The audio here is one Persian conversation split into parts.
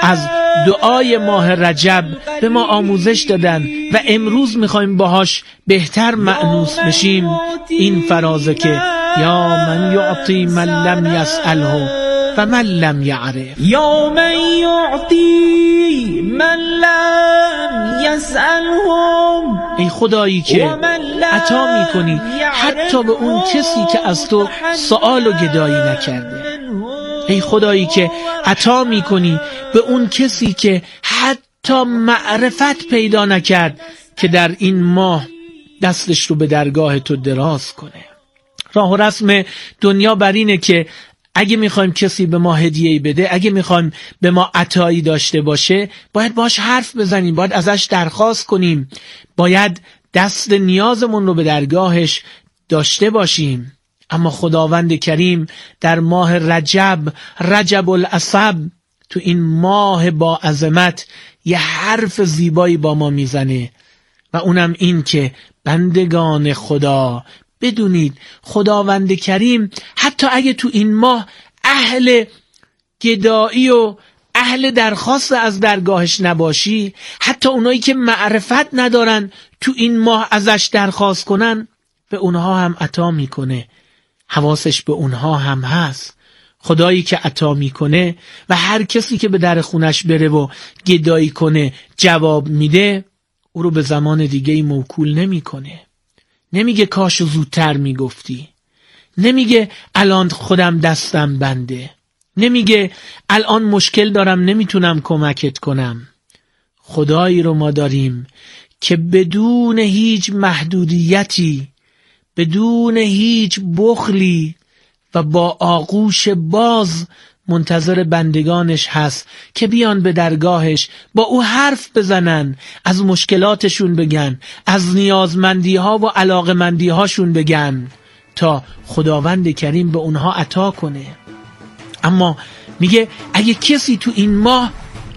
از دعای ماه رجب به ما آموزش دادن و امروز میخوایم باهاش بهتر مأنوس بشیم. این فرازه که یا من یعطی من لم یسأله و من لم یعرف، یا من یعطی من لم یسألهم، ای خدایی که عطا میکنی حتی به اون کسی که از تو سؤال و گدایی نکرده. ای خدایی که عطا میکنی به اون کسی که حتی معرفت پیدا نکرد که در این ماه دستش رو به درگاه تو دراز کنه. راه و رسم دنیا بر اینه که اگه میخوایم کسی به ما هدیه‌ای بده، اگه میخوایم به ما عطایی داشته باشه، باید باش حرف بزنیم، باید ازش درخواست کنیم، باید دست نیازمون رو به درگاهش داشته باشیم. اما خداوند کریم در ماه رجب العصب، تو این ماه با عظمت یه حرف زیبایی با ما میزنه و اونم این که بندگان خدا بدونید خداوند کریم حتی اگه تو این ماه اهل گدایی و اهل درخواست از درگاهش نباشی، حتی اونایی که معرفت ندارن تو این ماه ازش درخواست کنن، به اونها هم عطا میکنه، حواسش به اونها هم هست. خدایی که عطا میکنه و هر کسی که به در خونش بره و گدایی کنه جواب میده، او رو به زمان دیگه موکول نمیکنه. نمیگه کاش زودتر میگفتی، نمیگه الان خودم دستم بنده، نمیگه الان مشکل دارم نمیتونم کمکت کنم. خدایی رو ما داریم که بدون هیچ محدودیتی، بدون هیچ بخلی و با آغوش باز منتظر بندگانش هست که بیان به درگاهش، با او حرف بزنن، از مشکلاتشون بگن، از نیازمندی ها و علاقمندی هاشون بگن تا خداوند کریم به اونها عطا کنه. اما میگه اگه کسی تو این ماه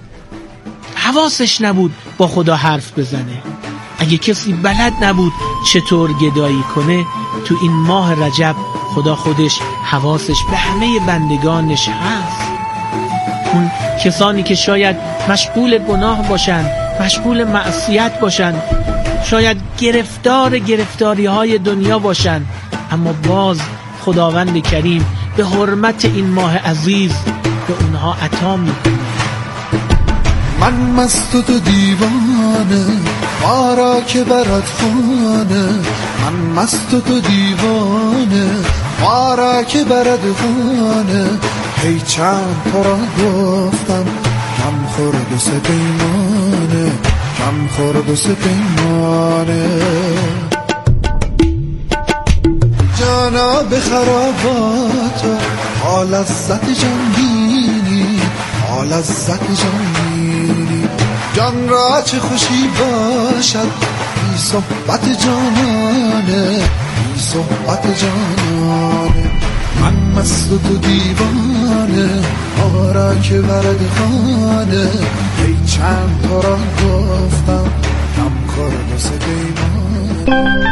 حواسش نبود با خدا حرف بزنه، اگه کسی بلد نبود چطور گدایی کنه، تو این ماه رجب خدا خودش حواسش به همه بندگانش هست. اون کسانی که شاید مشغول گناه باشن، مشغول معصیت باشن، شاید گرفتاری های دنیا باشن، اما باز خداوند کریم به حرمت این ماه عزیز به اونها عطا میکنه. من مست و تو دیوانه، ما را که برات خانه. من مست و تو دیوانه، ما را که برات خانه. هی چند تا را گفتم کم خورد و سه پیمانه، کم خورد و سه پیمانه. جانا به خرابات حال لذت جان بینی، حال لذت جان بینی. جان را چه خوشی باشد بی صحبت جانانه، بی صحبت جانانه. من مست و تو دیوانه، آرا که ورد خانه. ای چند تا را گفتم کم خورد و سه پیمانه.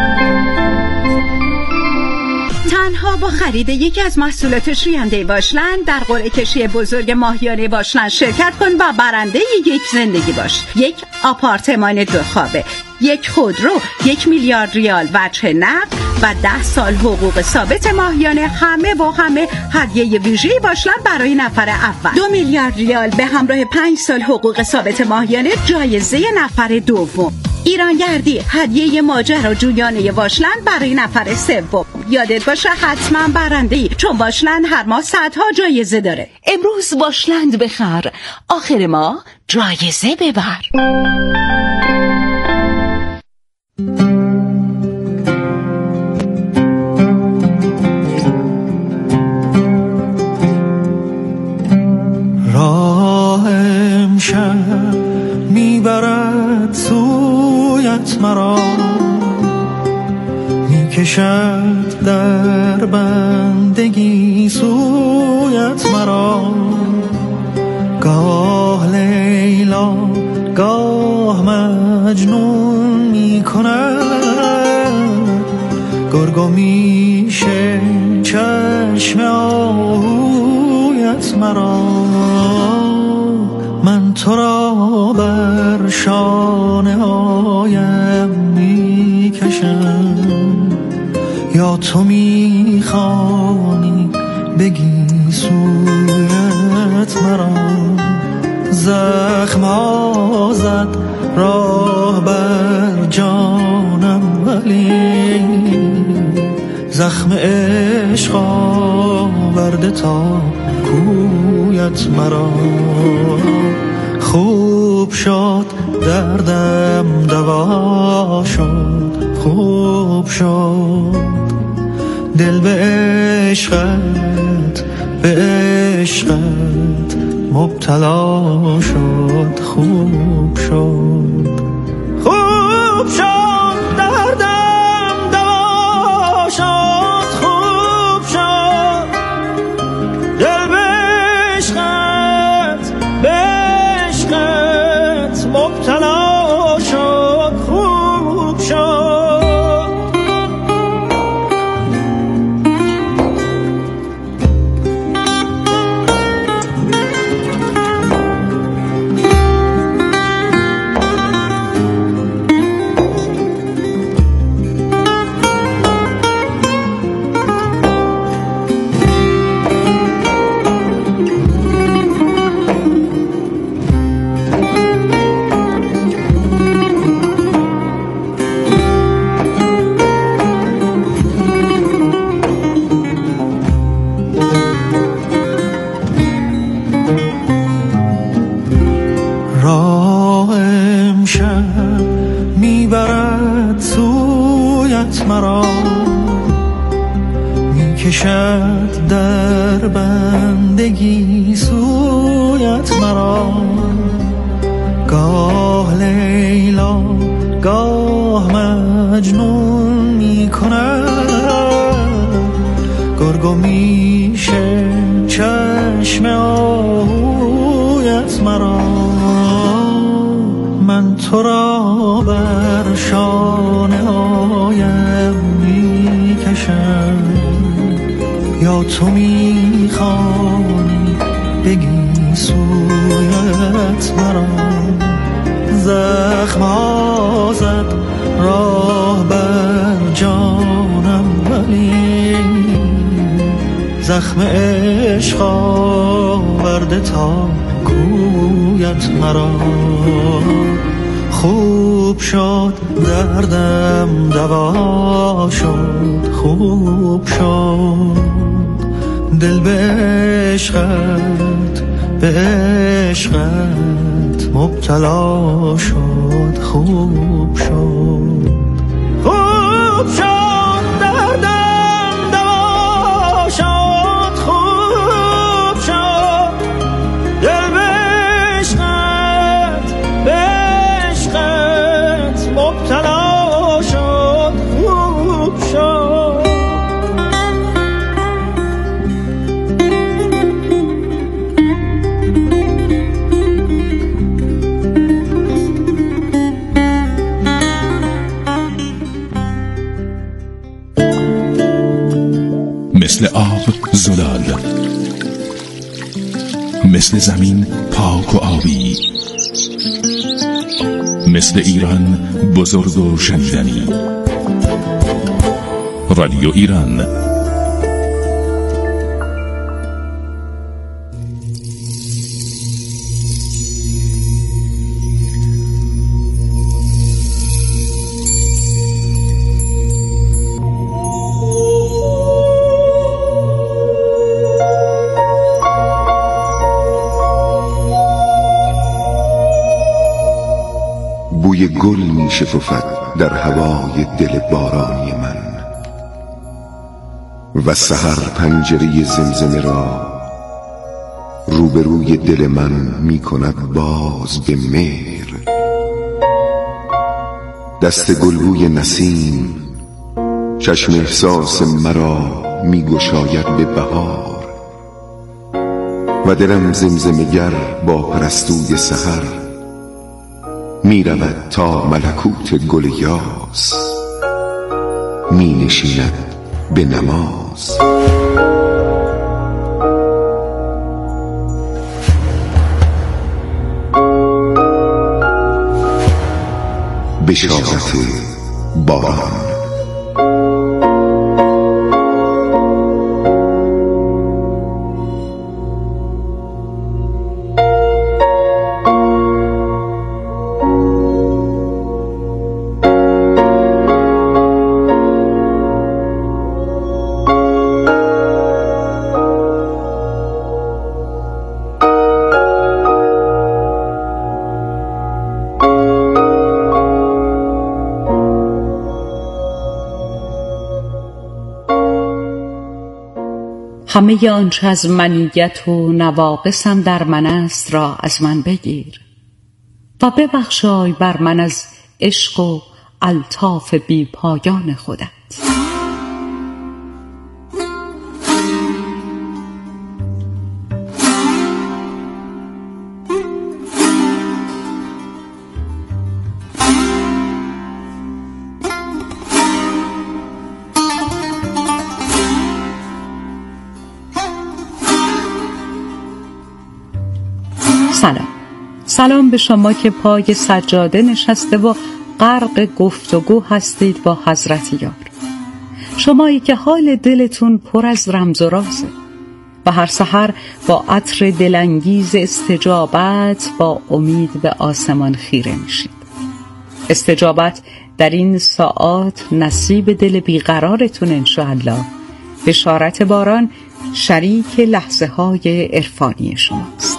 تنها با خرید یکی از محصولات شوینده واشلند در قرعه کشی بزرگ ماهیانه واشلند شرکت کن و برنده یک زندگی باش. یک آپارتمان 2 خوابه، یک خودرو، 1 میلیارد ریال وجه نقد و 10 سال حقوق ثابت ماهیانه، همه هدیه ویژه‌ای واشلند برای نفر اول. 2 میلیارد ریال به همراه 5 سال حقوق ثابت ماهیانه جایزه نفر دوم. ایرانگردی، هدیه ماجراجویانه واشلند برای نفر سوم. یادت باشه حتما برنده‌ای، چون واشلند هر ماه صدها جایزه داره. امروز واشلند بخر، آخر ماه جایزه ببر. راه امشب میبرد سویت مرا، میکشد در بندگی سویت مرا. گاه لیلا گاه مجنون میکند، گرگو میشه چشم آهویت مرا. من تو را بر شانه هایم میکشم، یا تو میخوانی بگی سویت مرا. زخم ها زد راه بر جانم، ولی زخم عشق آورده تا کویت مرا. خوب شد دردم دوا شد، خوب شد دل به عشقت، به عشقت مبتلا شد. خوب شد، خوب شد دردم دوا شد، خوب شد دل به عشقت، به عشقت مبتلا شد. خوب شد مرا، میکشد در بندگی سویت مرا. گاه لیلا گاه مجنون میکند، گرگ و میشه چشم آهویت مرا. من تو را بر شانه هایم میکشم، یا تو میخوانی بگی سویت مرا. زخم ها زد راه بر جانم، ولی زخم عشق آورده تا کویت مرا. خوب شد دردم دوا شد، خوب شد دل به عشقت، به عشقت مبتلا شد. خوب شد، خوب شد دردم دوا شد، خوب شد دل به عشقت، به عشقت مبتلا شد. خوب شد مثل آب زلال، مثل زمین پاک و آبی، مثل ایران بزرگ و شنیدنی. رادیو ایران. بوی گل می شکفد در هوای دل بارانی من، و سحر پنجره زمزمه را روبروی دل من می کند باز به مهر. دست گلبوی نسیم چشم احساس مرا می گشاید به بهار، و دلم زمزمه‌گر با پرستوی سحر می رود تا ملکوت گل یاس، می نشیند به نماز. بشارت باران. همه آنچه از منیت و نواقصم در من است را از من بگیر و ببخشای بر من از عشق و الطاف بی پایان خودت. سلام به شما که پای سجاده نشسته و غرق گفتگو هستید با حضرت یار. شمایی که حال دلتون پر از رمز و رازه و هر سحر با عطر دلانگیز استجابت با امید به آسمان خیره میشید. استجابت در این ساعات نصیب دل بیقرارتون انشاءالله. بشارت باران شریک لحظه های عرفانی شماست.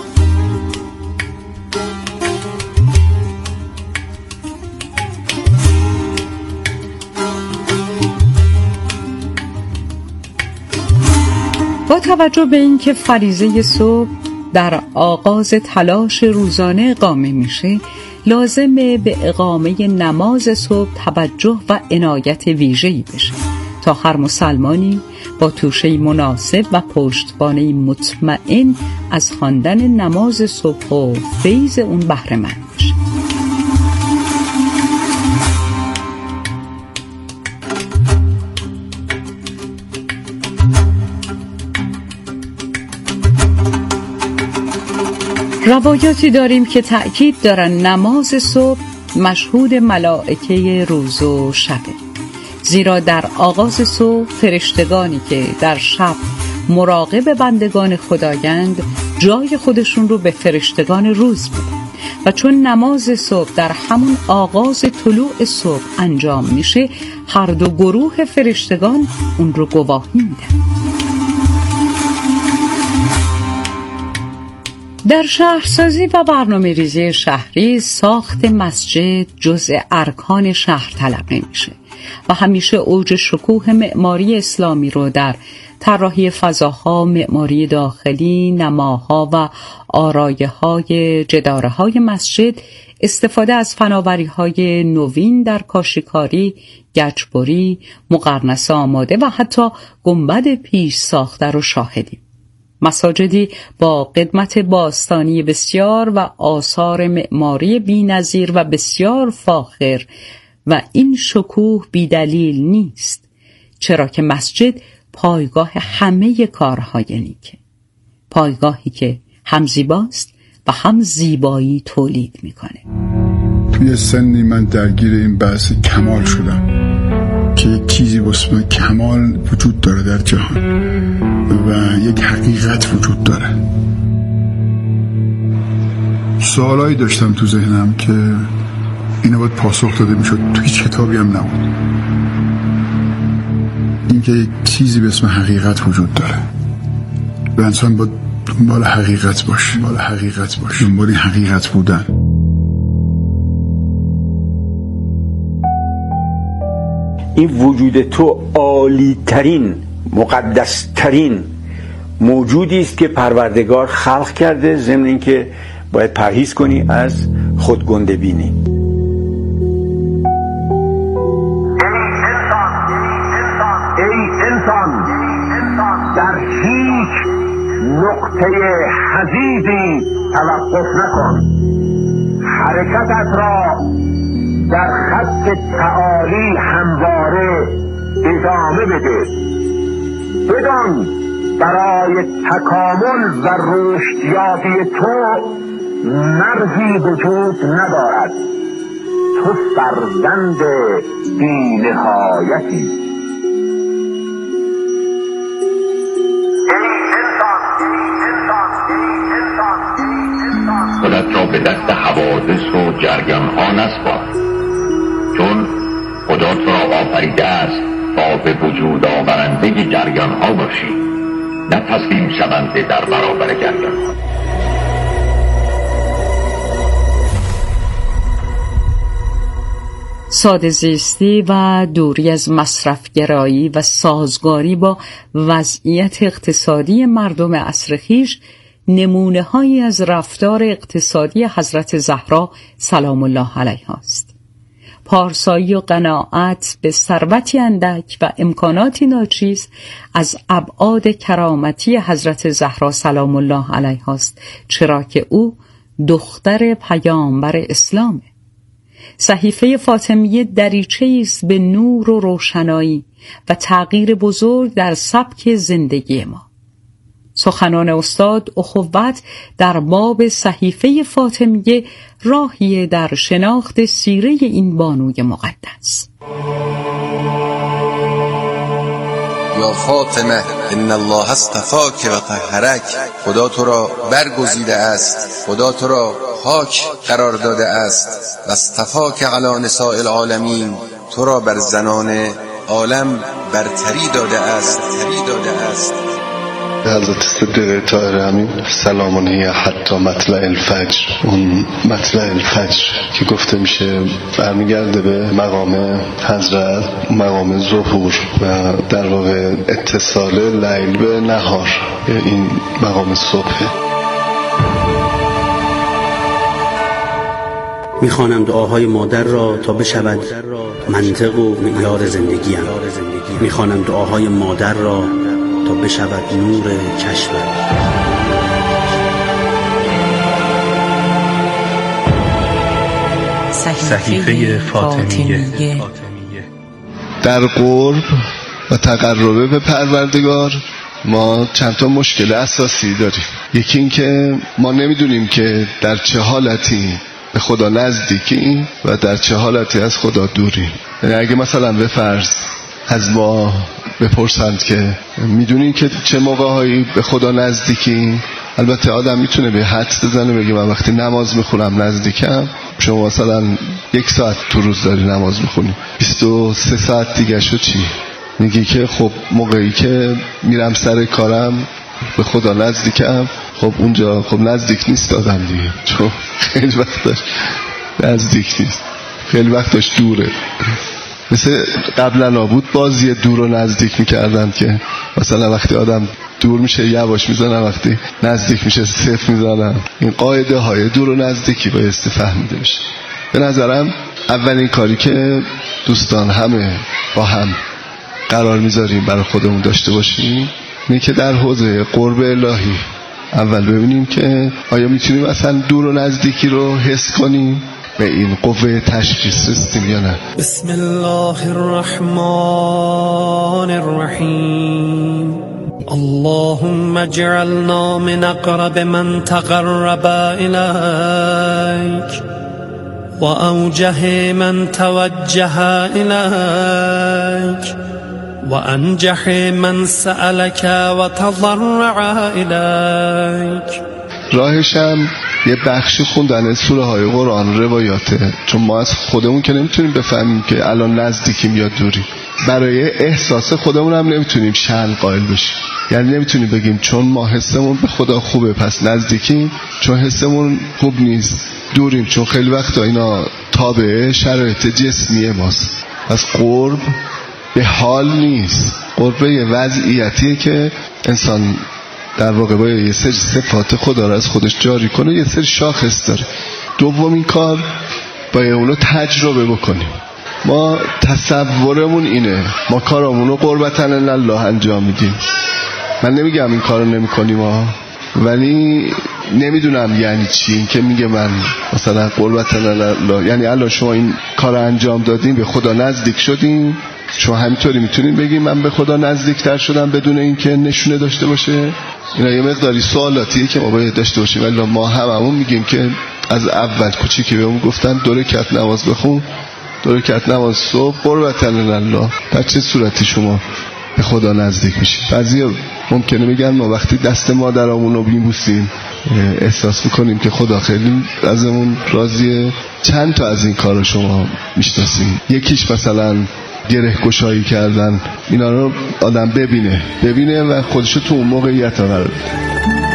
با توجه به اینکه فریضه صبح در آغاز تلاش روزانه اقامه میشه، لازمه به اقامه نماز صبح توجه و عنایت ویژه‌ای بشه تا هر مسلمانی با توشه مناسب و پشتوانه مطمئن از خواندن نماز صبح و فیض اون بهره مند بشه. روایاتی داریم که تأکید دارن نماز صبح مشهود ملائکه روز و شبه، زیرا در آغاز صبح فرشتگانی که در شب مراقب بندگان خدایند جای خودشون رو به فرشتگان روز میدن و چون نماز صبح در همون آغاز طلوع صبح انجام میشه، هر دو گروه فرشتگان اون رو گواهی میدن. در شهرسازی و برنامه ریزی شهری ساخت مسجد جزء ارکان شهر تلقی میشه و همیشه اوج شکوه معماری اسلامی رو در طراحی فضاها، معماری داخلی، نماها و آرایه‌های جداره‌های مسجد، استفاده از فناوری‌های نوین در کاشیکاری، گچبری، مقرنس آماده و حتی گنبد پیش ساخته رو شاهدیم. مساجدی با قدمت باستانی بسیار و آثار معماری بی‌نظیر و بسیار فاخر و این شکوه بی‌دلیل نیست، چرا که مسجد پایگاه همه کارهای نیکه، پایگاهی که هم زیباست و هم زیبایی تولید میکنه. توی سنی من درگیر این بحث کمال شدم که یک چیزی واسه کمال وجود داره در جهان و یک حقیقت وجود داره. سوالایی داشتم تو ذهنم که اینا باید پاسخ داده میشد، تو هیچ کتابی هم نبود. اینکه یک چیزی به اسم حقیقت وجود داره و انسان باید دنبال حقیقت باشه، دنبال حقیقت بودن. این وجود تو عالی ترین، مقدس ترین موجودی است که پروردگار خلق کرده، ضمن اینکه باید پرهیز کنی از خودگنده بینی. ای انسان، در هیچ نقطه حدیدی توقف نکن، حرکتت را در خط تعالی همواره ادامه بده. بدان برای تکامل و رشدیابی تو مرزی وجود ندارد تو سرگند بی نهایتی. خودت را به دست حوادث و جریان ها نسپار، چون خدا تو را آفریده است تا به وجود آورنده جریان ها باشی، نه تسلیم شونده در برابر جریان ها. ساده زیستی و دوری از مصرفگرایی و سازگاری با وضعیت اقتصادی مردم عصر خویش نمونه هایی از رفتار اقتصادی حضرت زهرا سلام الله علیها است. پارسایی و قناعت به ثروتی اندک و امکاناتی ناچیز از ابعاد کرامتی حضرت زهرا سلام الله علیها است، چرا که او دختر پیامبر اسلامه. صحیفه فاطمیه دریچه‌ای است به نور و روشنایی و تغییر بزرگ در سبک زندگی ما. سخنان استاد اخوت در باب صحیفه فاطمیه راهی در شناخت سیره این بانوی مقدس. یا فاطمه ان الله اصطفاک و طهرک، خدا تو را برگزیده است، خدا تو را پاک قرار داده است و اصطفاک علی نساء العالمین، تو را بر زنان عالم برتری داده است. حضرت صدیقه طاهره امین سلام هی حتی مطلع الفجر، اون مطلع الفجر که گفته میشه برمیگرده به مقام حضرت، مقام ظهور و در واقع اتصال لیل به نهار، این مقام صبح. میخوانم دعاهای مادر را تا بشود منطق و معیار زندگیم. میخوانم دعاهای مادر را تا بشود نور چشمم. صحیفه فاطمیه. در قرب و تقرب به پروردگار ما چند تا مشکل اساسی داریم. یکی این که ما نمیدونیم که در چه حالتی به خدا نزدیکیم و در چه حالتی از خدا دوریم. یعنی اگه مثلا به فرض از ما بپرسند که میدونین که چه موقعهایی به خدا نزدیکیم، البته آدم میتونه به حدس بزنه بگه من وقتی نماز میخونم نزدیکم. شما مثلا 1 ساعت تو روز داری نماز میخونی، 23 ساعت دیگه شو چی؟ میگی که خب موقعی که میرم سر کارم به خدا نزدیکم. خب اونجا خب نزدیک نیست آدم دیگه، چون خیلی وقتش نزدیک نیست، خیلی وقتش دوره. مثل قبلا نبود بازی دور و نزدیک میکردن که مثلا وقتی آدم دور میشه یواش میزنن، وقتی نزدیک میشه صفر میزنن. این قاعده های دور و نزدیکی بایستی فهمیده بشه. به نظرم اولین کاری که دوستان همه با هم قرار میذاریم برای خودمون داشته باشیم اینه که در حوزه قرب الهی اول ببینیم که آیا میتونیم اصلا دور و نزدیکی رو حس کنیم، به این قوه تشخیص رسیدیم یا نه. بسم الله الرحمن الرحیم. اللهم اجعلنا من اقرب من تقرب الیک و اوجه من توجه الیک و انجح من سألك و تضرع الیک. راهشم یه بخشی خوندن سوره های قرآن روایاته، چون ما از خودمون که نمیتونیم بفهمیم که الان نزدیکیم یا دوری. برای احساس خودمون هم نمیتونیم شأن قائل بشیم، یعنی نمیتونیم بگیم چون ما حسمون به خدا خوبه پس نزدیکیم، چون حسمون خوب نیست دوریم، چون خیلی وقتا اینا تابع شرایط جسمی ماست. از قرب به حال نیست، قرب یه وضعیتیه که انسان در واقع باید یه سری صفات خدا رو از خودش جاری کنه، یه سری شاخص داره. دومین کار باید اونو تجربه بکنیم. ما تصورمون اینه ما کارامونو قربتن الله انجام میدیم. من نمیگم این کارو نمی کنیم ولی نمیدونم یعنی چی این که میگه من مثلا قربتن الله، یعنی الان شما این کار انجام دادین به خدا نزدیک شدین، شما همینطوری میتونین بگین من به خدا نزدیکتر شدم بدون اینکه نشونه داشته باشه؟ اینا یه مقداری سوالاتیه که ما باید داشته باشیم. ولی ما هممون میگیم که از اول کوچیکی بهمون گفتن 2 رکعت نماز بخون، 2 رکعت نماز صبح، قربتن الله. در چه صورتی شما به خدا نزدیک میشید؟ بعضیا ممکنه میگن ما وقتی دست مادرامون رو میبوسیم احساس میکنیم که خدا خیلی ازمون راضیه. چند تا از این کارا شما میشناسیم؟ یکیش مثلا گره گشایی کردن. اینا رو آدم ببینه و خودشو تو اون موقعیت قرار بده.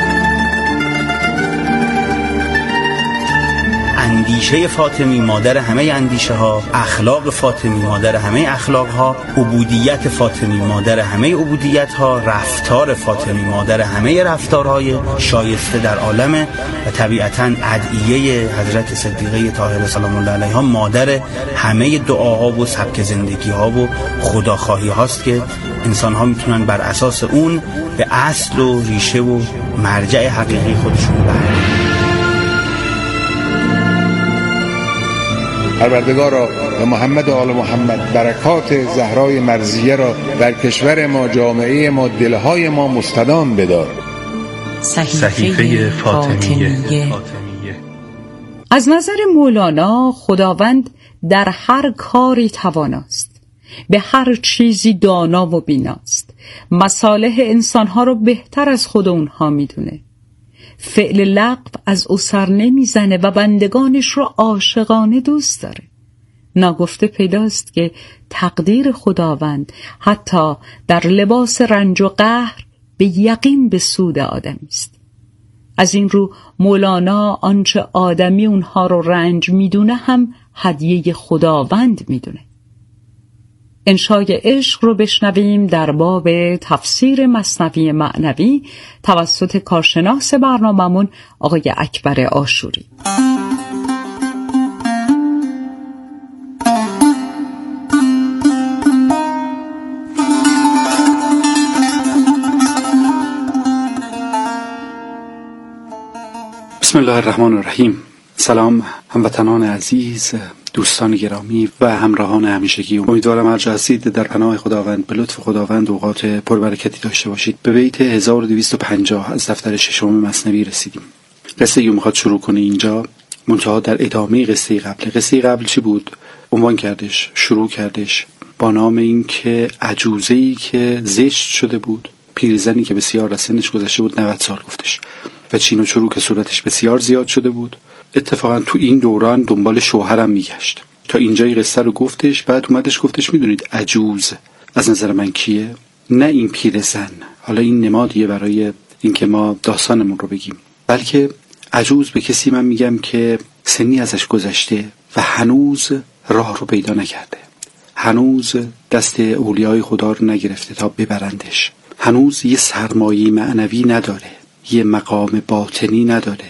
اندیشه فاطمی مادر همه اندیشه ها، اخلاق فاطمی مادر همه اخلاق ها، عبودیت فاطمی مادر همه عبودیت ها، رفتار فاطمی مادر همه رفتارهای شایسته در عالمه و طبیعتاً ادعیه حضرت صدیقه طاهره سلام الله علیها مادر همه دعاها و سبک زندگی ها و خداخواهی هاست که انسان ها میتونن بر اساس اون به اصل و ریشه و مرجع حقیقی خودشون برگردن. پروردگارا و محمد و آل محمد برکات زهرای مرضیه را در کشور ما، جامعه ما، دلهای ما مستدام بدار. صحیفه فاطمیه. از نظر مولانا خداوند در هر کاری تواناست، به هر چیزی دانا و بیناست، مصالح انسانها رو بهتر از خود اونها میدونه. فعل لغو از او سر نمیزنه و بندگانش رو عاشقانه دوست داره. ناگفته پیداست که تقدیر خداوند حتی در لباس رنج و قهر به یقین به سود آدمی است. از این رو مولانا آنچه آدمی اونها رو رنج میدونه هم هدیه خداوند میدونه. انشای عشق رو بشنویم در باب تفسیر مثنوی معنوی توسط کارشناس برنامه‌مون آقای اکبر عاشوری. بسم الله الرحمن الرحیم. سلام هموطنان عزیز، دوستان گرامی و همراهان همیشگی. امیدوارم هر جا هستید در پناه خداوند به لطف خداوند اوقات پربرکتی داشته باشید. به بیت 1250 از دفتر ششم مثنوی رسیدیم. قصه رو میخواد شروع کنه اینجا، منتها در ادامه قصه قبل. قصه قبل چی بود؟ عنوان کردش، شروع کردش با نام این که عجوزه‌ای که زشت شده بود، پیرزنی که بسیار از سنش گذشته بود، 90 سال گفتش، و چین و چروک صورتش بسیار زیاد شده بود. اتفاقا تو این دوران دنبال شوهرم میگشت. تا اینجای قصه رو گفتش، بعد اومدش گفتش میدونید عجوز از نظر من کیه؟ نه این پیرزن، حالا این نمادیه برای اینکه ما داستانمون رو بگیم، بلکه عجوز به کسی من میگم که سنی ازش گذشته و هنوز راه رو پیدا نکرده، هنوز دست اولیای خدا رو نگرفته تا ببرندش، هنوز یه سرمایه معنوی نداره، یه مقام باطنی نداره،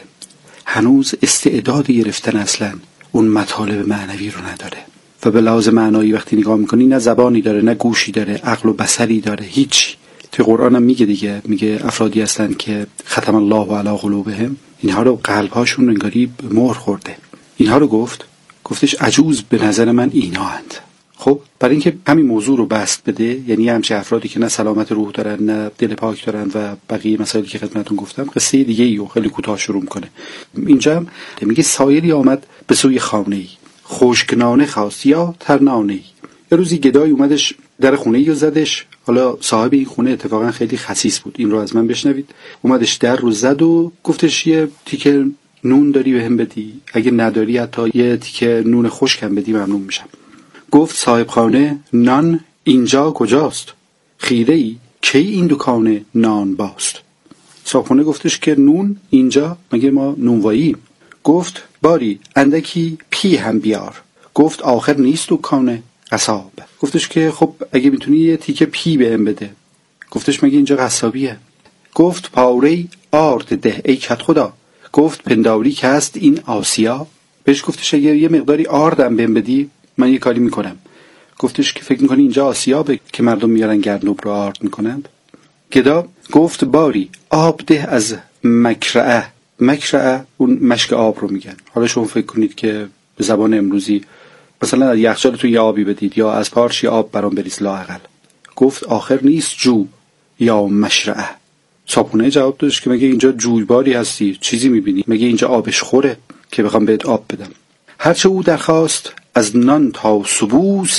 هنوز استعداد گرفتن اصلا اون مطالب معنوی رو نداره. و به لحاظ معنایی وقتی نگاه میکنی نه زبانی داره، نه گوشی داره، عقل و بصری داره، هیچی. تو قرآن هم میگه دیگه، میگه افرادی هستن که ختم الله علی قلوبهم، اینها رو قلبهاشون انگاری مهر خورده. اینها رو گفتش عجوز به نظر من اینا هند. خب برای اینکه همین موضوع رو بست بده، یعنی همچه افرادی که نه سلامت روح دارن نه دل پاک دارن و بقیه مسائلی که خدمتتون گفتم، قصه دیگه ایو خیلی کوتاه شروع میکنه. اینجا هم میگه سایلی آمد به سوی خانه‌ای، خشکنانه خواست یا ترنانه‌ای. یه روزی گدای اومدش در خونه‌ای رو زدش. حالا صاحب این خونه اتفاقا خیلی خسیس بود، این رو از من بشنوید. اومدش در رو زد و گفتش یه تیکه نون داری بهم بدی؟ اگه نداری حتی یه تیکه نون خشکم بدی ممنون میشم. گفت صاحب خانه نان اینجا کجاست؟ خیره ای کی این دکان نان باست؟ صاحب خانه گفتش که نون اینجا، مگه ما نونواییم؟ گفت باری اندکی پی هم بیار. گفت آخر نیست دکان قصاب. گفتش که خب اگه میتونی یه تیکه پی بهم بده. گفتش مگه اینجا قصابیه؟ گفت پاره آرد ده ای کت خدا. گفت پنداری که هست این آسیا. بهش گفتش اگه یه مقداری آردم بهم بدی من یه کاری میکنم. گفتش که فکر میکنی اینجا آسیابه که مردم میارن گردنوب رو آرد میکنند؟ گدا گفت باری آب ده از مکرعه. مکرعه اون مشک آب رو میگن. حالا شما فکر کنید که به زبان امروزی مثلا از یخچال تو یه آبی بدید یا از پارچی آب برام بریز لااقل. گفت آخر نیست جو یا مشرعه. صاحبخونه جواب دادش که مگه اینجا جویباری هستی؟ چیزی میبینی؟ مگه اینجا آبش خوره؟ که بخوام بهت آب بدم. هرچه او درخواست از نان تا سبوس،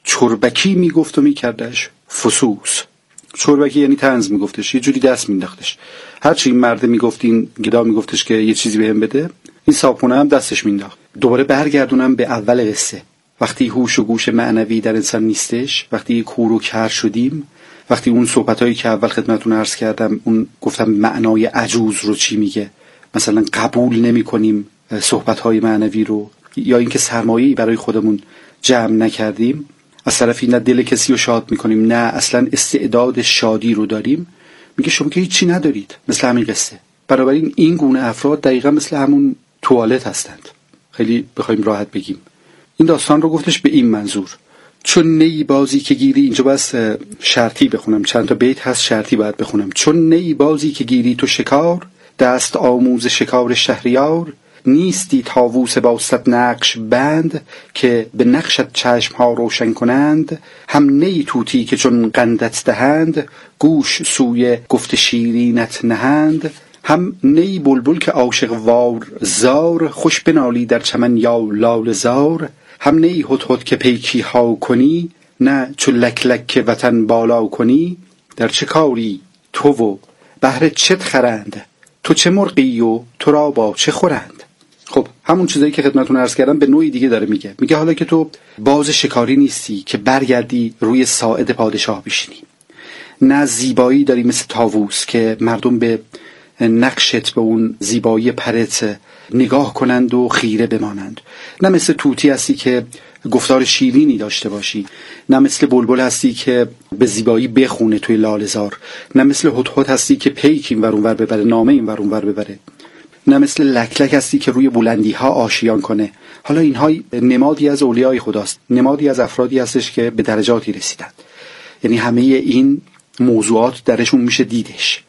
چربکی میگفت و میکردش فسوس. چربکی یعنی طنز میگفتش، یه جوری دست مینداختش. هرچی این مرده میگفت، این گدا میگفتش که یه چیزی بهم بده، این صاحبخونه هم دستش مینداخت. دوباره برگردونم به اول قصه. وقتی هوش و گوش معنوی در انسان نیستش، وقتی کور و کر شدیم، وقتی اون صحبتایی که اول خدمتتون عرض کردم، اون گفتم معنای عجوز رو چی میگه، مثلا قبول نمی‌کنیم صحبت‌های معنوی رو، یا اینکه سرمایه‌ای برای خودمون جمع نکردیم، از طرفی نه دل کسی رو شاد می‌کنیم، نه اصلا استعداد شادی رو داریم، میگه شما که هیچی ندارید، مثل همین قصه. بنابراین این گونه افراد دقیقاً مثل همون توالت هستند. خیلی بخوایم راحت بگیم. این داستان رو گفتش به این منظور: چون نی بازی که گیری، اینجا بس شرطی بخونم، چند تا بیت هست شرطی باید بخونم. چون نی بازی که گیری تو شکار، دست آموز شکار شهریار، نیستی طاووس با صد نقش بند، که به نقشت چشم ها روشن کنند. هم نی طوطی که چون قندت دهند، گوش سوی گفت شیرینت نهند. هم نی بلبل که عاشق وار زار، خوش بنالی در چمن یا لال زار. هم نی هدهد که پیکی ها کنی، نه چو لک لک که وطن بالا کنی. در چه کاری تو و بهر چت خرند، تو چه مرغی و تو را با چه خورند. خب همون چیزایی که خدمتتون عرض کردم به نوعی دیگه داره میگه حالا که تو باز شکاری نیستی که برگردی روی ساعد پادشاه بشینی، نه زیبایی داری مثل طاووس که مردم به نقشت، به اون زیبایی پرت نگاه کنند و خیره بمانند، نه مثل طوطی هستی که گفتار شیرینی داشته باشی، نه مثل بلبل هستی که به زیبایی بخونه توی لاله‌زار، نه مثل هدهد هستی که پیک این ور اون ور ببره، نامه این ور اون ور ببره، نه مثل لک لک هستی که روی بلندی ها آشیان کنه. حالا اینها نمادی از اولیای خداست، نمادی از افرادی هستش که به درجاتی رسیدند. یعنی همه این موضوعات درشون میشه دیدش،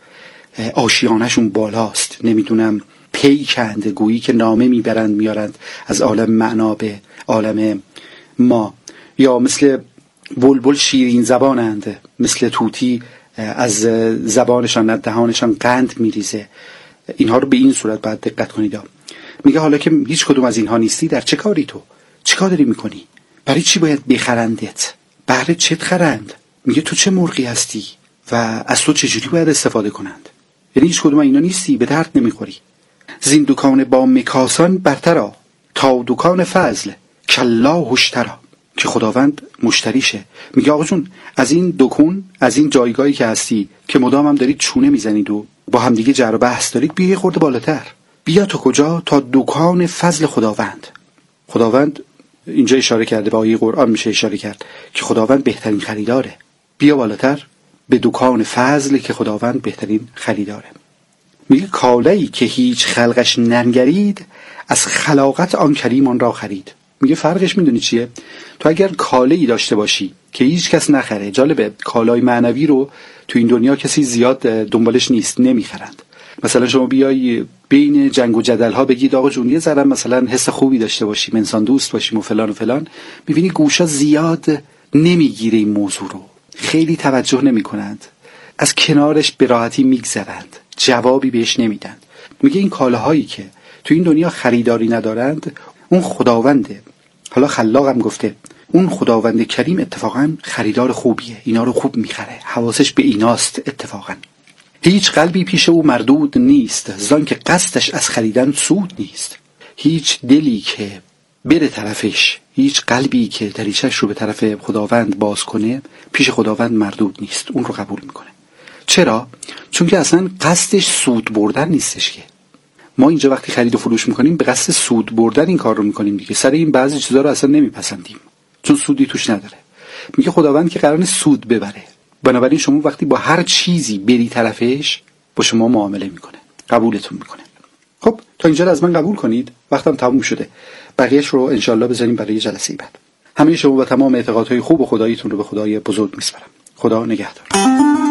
آشیانشون بالاست، نمیدونم پیکند، گویی که نامه میبرند میارند از عالم معنا به عالم ما، یا مثل بلبل شیرین زبانند، مثل طوطی از زبانشان از دهانشان قند میریزه. اینها رو به این صورت باید دقت کنید. میگه حالا که هیچ کدوم از اینها نیستی، در چه کاری تو؟ چه کار داری میکنی؟ برای چی باید بخرندت؟ بهر چت خرند؟ میگه تو چه مرغی هستی و از تو چجوری باید استفاده کنند؟ یعنی هیچ کدوم اینا نیستی، به درد نمیخوری. زین دکان با مکاسان برترا، تا دکان فضل کلا هشترا، که خداوند مشتریشه. میگه آقا جون از این دکون، از این جایگاهی که هستی که مدام هم دارید چونه میزنید و با هم دیگه جر و بحث دارید، بیا خورده بالاتر. بیا تا کجا؟ تا دکان فضل خداوند. خداوند اینجا اشاره کرده، به آیه قرآن میشه اشاره کرد که خداوند بهترین خریداره. بیا بالاتر به دکان فضل که خداوند بهترین خریداره. میگه کالایی که هیچ خلقش ننگرید، از خلاقت آن کریم آن را خرید. میگه فرقش میدونی چیه؟ تو اگر کالایی داشته باشی که هیچ کس نخره، جالبه کالای معنوی رو تو این دنیا کسی زیاد دنبالش نیست، نمیخرند. مثلا شما بیای بین جنگ و جدل ها بگید آقا جون یه ذره مثلا حس خوبی داشته باشیم، انسان دوست باشیم و فلان و فلان، میبینی گوشا زیاد نمیگیره این موضوع رو، خیلی توجه نمیکنند، از کنارش به راحتی میگذرند، جوابی بهش نمیدند. میگه این کالاهایی که تو این دنیا خریداری ندارند، اون خداونده، حالا خلاقم گفته، اون خداوند کریم اتفاقا خریدار خوبیه، اینا رو خوب میخره، حواسش به ایناست. اتفاقا هیچ قلبی پیش او مردود نیست، زان که قصدش از خریدن سود نیست. هیچ دلی که بره طرفش، هیچ قلبی که دریچه‌اش رو به طرف خداوند باز کنه، پیش خداوند مردود نیست، اون رو قبول میکنه. چرا؟ چون که اصلا قصدش سود بردن نیستش. که ما اینجا وقتی خرید و فروش میکنیم به قصد سود بردن این کار رو میکنیم دیگه، سر این بعضی چیزا رو اصلا نمیپسندیم چون سودی توش نداره. میگه خداوند که قراره سود ببره، بنابراین شما وقتی با هر چیزی بری طرفش، با شما معامله میکنه، قبولتون میکنه. خب تا اینجا از من قبول کنید، وقتم تموم شده، بقیه‌اش رو انشالله بذاریم برای جلسه بعد. همه شما و تمام اعتقادهای خوب و خداییتون رو به خدای بزرگ میسپارم. خدا نگهدار.